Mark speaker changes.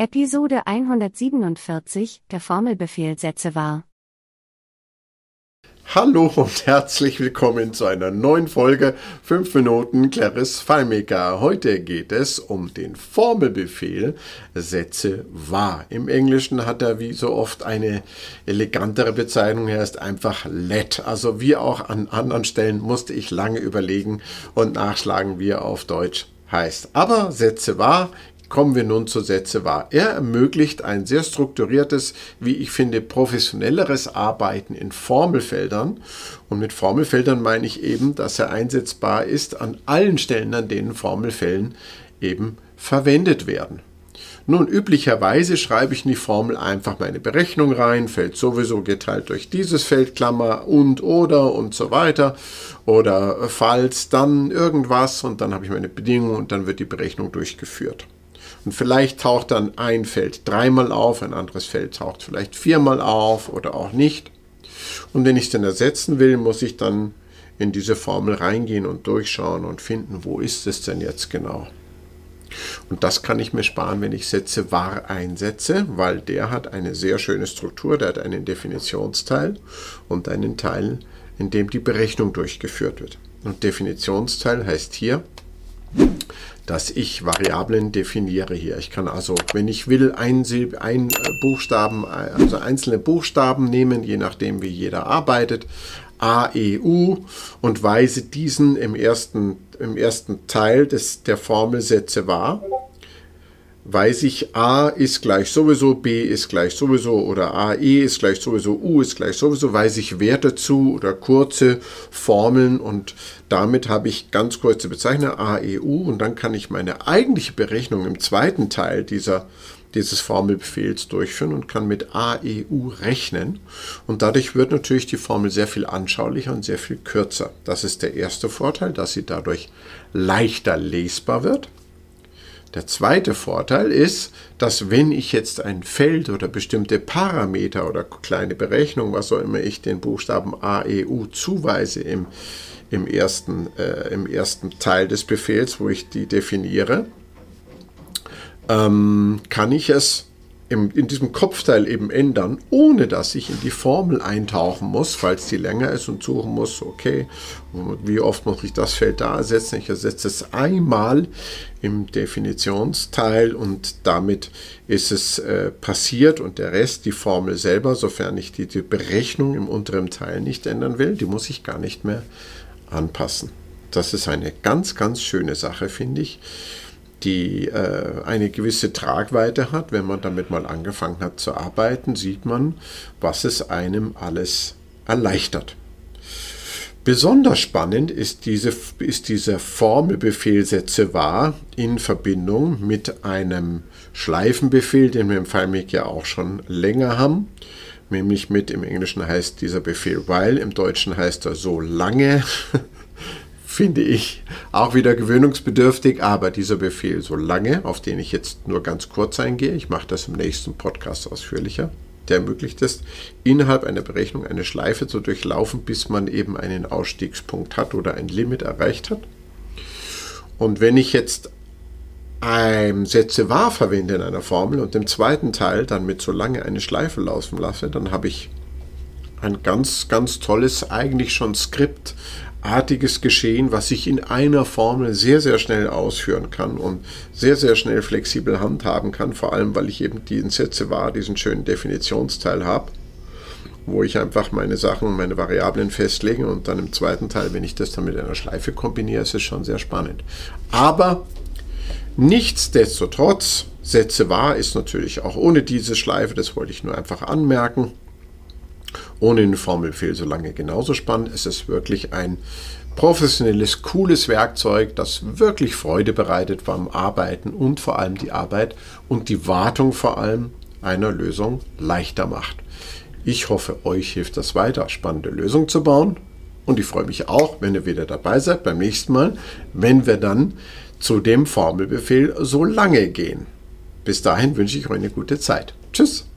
Speaker 1: Episode 147, der Formelbefehl setze wahr.
Speaker 2: Hallo und herzlich willkommen zu einer neuen Folge 5 Minuten Claris FileMaker. Heute geht es um den Formelbefehl setze wahr. Im Englischen hat er wie so oft eine elegantere Bezeichnung, er ist einfach let. Also wie auch an anderen Stellen musste ich lange überlegen und nachschlagen, wie er auf Deutsch heißt. Aber setze wahr. Kommen wir nun zu setze wahr. Er ermöglicht ein sehr strukturiertes, wie ich finde, professionelleres Arbeiten in Formelfeldern. Und mit Formelfeldern meine ich eben, dass er einsetzbar ist an allen Stellen, an denen Formelfällen eben verwendet werden. Nun, üblicherweise schreibe ich in die Formel einfach meine Berechnung rein, Feld sowieso geteilt durch dieses Feld, Klammer oder und so weiter. Oder falls, dann irgendwas und dann habe ich meine Bedingung und dann wird die Berechnung durchgeführt. Und vielleicht taucht dann ein Feld dreimal auf, ein anderes Feld taucht vielleicht viermal auf oder auch nicht. Und wenn ich es dann ersetzen will, muss ich dann in diese Formel reingehen und durchschauen und finden, wo ist es denn jetzt genau. Und das kann ich mir sparen, wenn ich setze wahr einsetze, weil der hat eine sehr schöne Struktur, der hat einen Definitionsteil und einen Teil, in dem die Berechnung durchgeführt wird. Und Definitionsteil heißt hier, dass ich Variablen definiere hier. Ich kann also, wenn ich will, Buchstaben, also einzelne Buchstaben nehmen, je nachdem wie jeder arbeitet, A, E, U und weise diesen im ersten Teil der Formel setze wahr. Weise ich A ist gleich sowieso, B ist gleich sowieso oder AE ist gleich sowieso, U ist gleich sowieso, weise ich Werte zu oder kurze Formeln und damit habe ich ganz kurze Bezeichnungen A, E, U und dann kann ich meine eigentliche Berechnung im zweiten Teil dieses Formelbefehls durchführen und kann mit A, E, U rechnen und dadurch wird natürlich die Formel sehr viel anschaulicher und sehr viel kürzer. Das ist der erste Vorteil, dass sie dadurch leichter lesbar wird. Der zweite Vorteil ist, dass wenn ich jetzt ein Feld oder bestimmte Parameter oder kleine Berechnung, was auch immer ich den Buchstaben A, E, U zuweise im ersten Teil des Befehls, wo ich die definiere, kann ich es in diesem Kopfteil eben ändern, ohne dass ich in die Formel eintauchen muss, falls die länger ist und suchen muss, okay, wie oft muss ich das Feld da ersetzen? Ich ersetze es einmal im Definitionsteil und damit ist es passiert und der Rest, die Formel selber, sofern ich die Berechnung im unteren Teil nicht ändern will, die muss ich gar nicht mehr anpassen. Das ist eine ganz, ganz schöne Sache, finde ich, die eine gewisse Tragweite hat. Wenn man damit mal angefangen hat zu arbeiten, sieht man, was es einem alles erleichtert. Besonders spannend ist dieser Formelbefehl setze wahr in Verbindung mit einem Schleifenbefehl, den wir im FileMaker ja auch schon länger haben. Nämlich im Englischen heißt dieser Befehl while, im Deutschen heißt er so lange. Finde ich auch wieder gewöhnungsbedürftig, aber dieser Befehl so lange, auf den ich jetzt nur ganz kurz eingehe, ich mache das im nächsten Podcast ausführlicher, der ermöglicht es, innerhalb einer Berechnung eine Schleife zu durchlaufen, bis man eben einen Ausstiegspunkt hat oder ein Limit erreicht hat. Und wenn ich jetzt ein setze wahr verwende in einer Formel und im zweiten Teil dann mit so lange eine Schleife laufen lasse, dann habe ich ein ganz, ganz tolles, eigentlich schon skriptartiges Geschehen, was ich in einer Formel sehr, sehr schnell ausführen kann und sehr, sehr schnell flexibel handhaben kann, vor allem, weil ich eben diesen setze wahr, diesen schönen Definitionsteil habe, wo ich einfach meine Sachen und meine Variablen festlege und dann im zweiten Teil, wenn ich das dann mit einer Schleife kombiniere, ist es schon sehr spannend. Aber nichtsdestotrotz, setze wahr ist natürlich auch ohne diese Schleife, das wollte ich nur einfach anmerken, ohne den Formelbefehl so lange genauso spannend. Es ist wirklich ein professionelles, cooles Werkzeug, das wirklich Freude bereitet beim Arbeiten und vor allem die Arbeit und die Wartung vor allem einer Lösung leichter macht. Ich hoffe, euch hilft das weiter, spannende Lösungen zu bauen und ich freue mich auch, wenn ihr wieder dabei seid beim nächsten Mal, wenn wir dann zu dem Formelbefehl so lange gehen. Bis dahin wünsche ich euch eine gute Zeit. Tschüss!